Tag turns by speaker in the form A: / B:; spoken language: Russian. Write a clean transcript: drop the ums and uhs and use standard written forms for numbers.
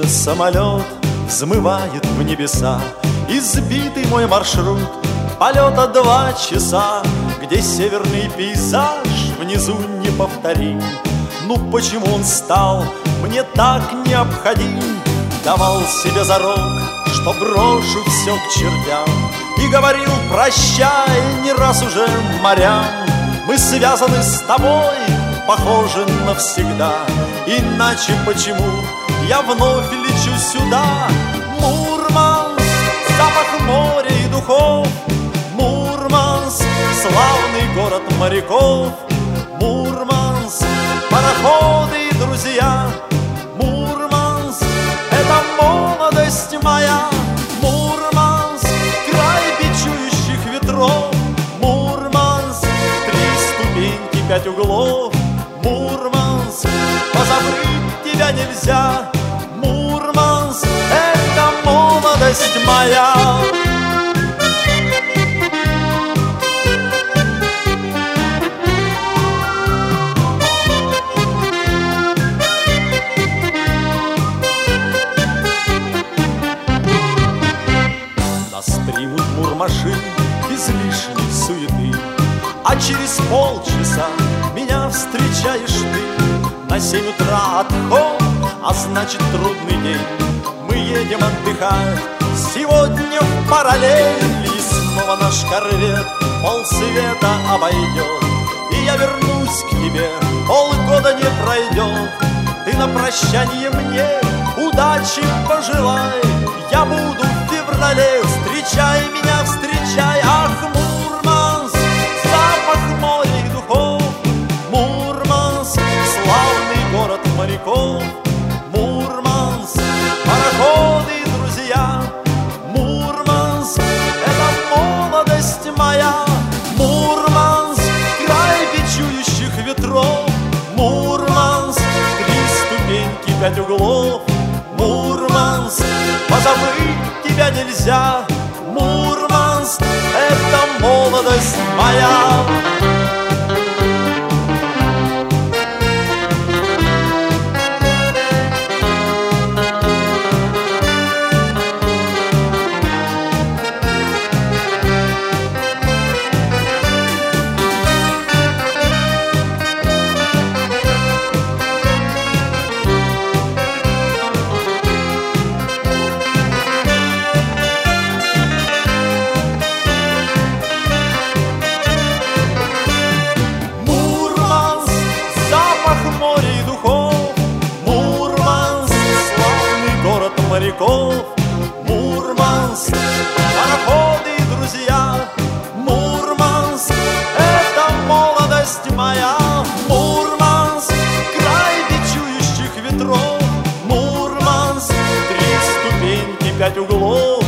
A: самолет взмывает в небеса. Избитый мой маршрут полета 2 часа, где северный пейзаж внизу неповторим. Ну почему он стал мне так необходим? Давал себе зарок, что брошу все к чертям, и говорил прощай не раз уже морям. Мы связаны с тобой, похожи навсегда, иначе почему я вновь лечу сюда? Мурманск, запах моря и духов, Мурманск, славный город моряков. Мурманск, пароходы и друзья, Мурманск, это молодость моя. Мурманск, край бичующих ветров, Мурманск, 3 ступеньки, 5 углов. Мурманск, позабыть тебя нельзя. Мурманск, это молодость моя. Нас примут мурмаши без лишней суеты, а через полчаса меня встречаешь ты. На 7 утра отход, а значит трудный день. Мы едем отдыхать сегодня в параллель, и снова наш корвет полсвета обойдет. И я вернусь к тебе, полгода не пройдет. Ты на прощанье мне удачи пожелай. Я буду в феврале, встречай меня, встречай. Ах, Мурманск, запах моря и духов, Мурманск, славный город моряков. Мурманск, пароходы и друзья, Мурманск, это молодость моя. Мурманск, край бичующих ветров, Мурманск, 3 ступеньки, 5 углов. Мурманск, позабыть тебя нельзя. Мурманск, это молодость моя. Моряков. Мурманск, пароходы и друзья, Мурманск, это молодость моя. Мурманск, край бичующих ветров, Мурманск, 3 ступеньки, 5 углов.